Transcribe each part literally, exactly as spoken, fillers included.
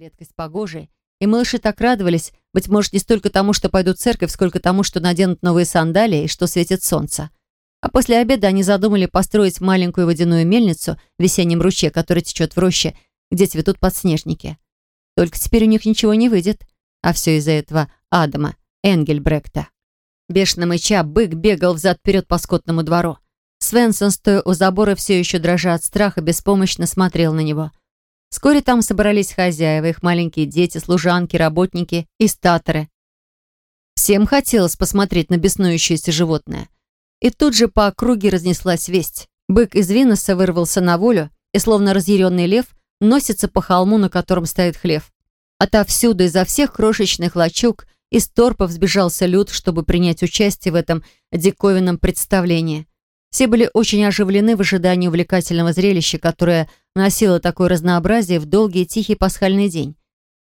редкость погожий, и малыши так радовались, быть может, не столько тому, что пойдут в церковь, сколько тому, что наденут новые сандалии и что светит солнце. А после обеда они задумали построить маленькую водяную мельницу в весеннем ручье, который течет в роще, где цветут подснежники. Только теперь у них ничего не выйдет, а все из-за этого Адама Энгельбректа. Бешено мыча, бык бегал взад-вперед по скотному двору. Свенсон, стоя у забора, все еще дрожа от страха, беспомощно смотрел на него. Вскоре там собрались хозяева, их маленькие дети, служанки, работники и статоры. Всем хотелось посмотреть на беснующееся животное. И тут же по округе разнеслась весть. Бык из Виноса вырвался на волю и, словно разъяренный лев, носится по холму, на котором стоит хлев. Отовсюду, изо всех крошечных лачуг, из торпов сбежался люд, чтобы принять участие в этом диковинном представлении. Все были очень оживлены в ожидании увлекательного зрелища, которое носило такое разнообразие в долгий тихий пасхальный день.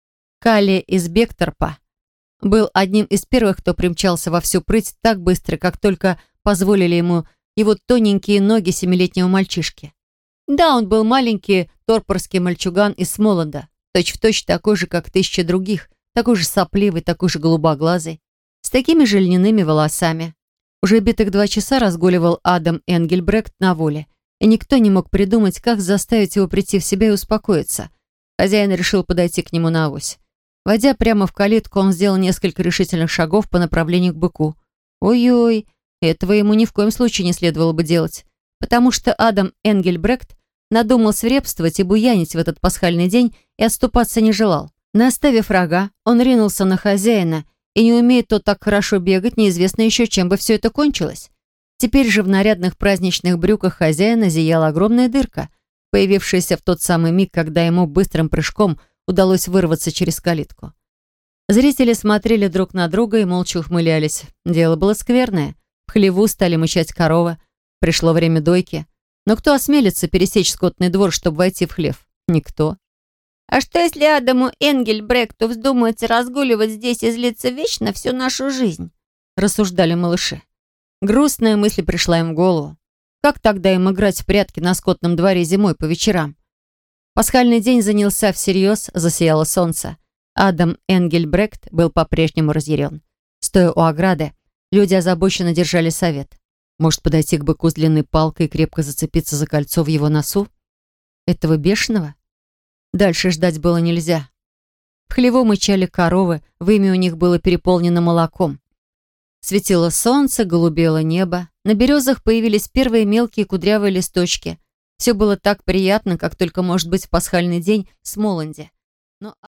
Калли из Бекторпа был одним из первых, кто примчался во всю прыть так быстро, как только позволили ему его тоненькие ноги семилетнего мальчишки. Да, он был маленький торпорский мальчуган из Смоланда, точь-в-точь такой же, как тысячи других, такой же сопливый, такой же голубоглазый, с такими же льняными волосами. Уже битых два часа разгуливал Адам Энгельбрект на воле, и никто не мог придумать, как заставить его прийти в себя и успокоиться. Хозяин решил подойти к нему наавось. Войдя прямо в калитку, он сделал несколько решительных шагов по направлению к быку. Ой-ой, этого ему ни в коем случае не следовало бы делать, потому что Адам Энгельбрект надумал свирепствовать и буянить в этот пасхальный день и отступаться не желал. Наставив рога, он ринулся на хозяина, и не умеет тот так хорошо бегать, неизвестно еще, чем бы все это кончилось. Теперь же в нарядных праздничных брюках хозяина зияла огромная дырка, появившаяся в тот самый миг, когда ему быстрым прыжком удалось вырваться через калитку. Зрители смотрели друг на друга и молча ухмылялись. Дело было скверное. В хлеву стали мычать коровы. Пришло время дойки. Но кто осмелится пересечь скотный двор, чтобы войти в хлев? Никто. А что, если Адаму Энгельбректу вздумается разгуливать здесь и злиться вечно всю нашу жизнь? Рассуждали малыши. Грустная мысль пришла им в голову. Как тогда им играть в прятки на скотном дворе зимой по вечерам? Пасхальный день занялся всерьез, засияло солнце. Адам Энгельбрект был по-прежнему разъярен. Стоя у ограды, люди озабоченно держали совет. Может, подойти к быку с длинной палкой и крепко зацепиться за кольцо в его носу? Этого бешеного? Дальше ждать было нельзя. В хлеву мычали коровы, вымя у них было переполнено молоком. Светило солнце, голубело небо. На березах появились первые мелкие кудрявые листочки. Все было так приятно, как только может быть в пасхальный день в Смоланде. Но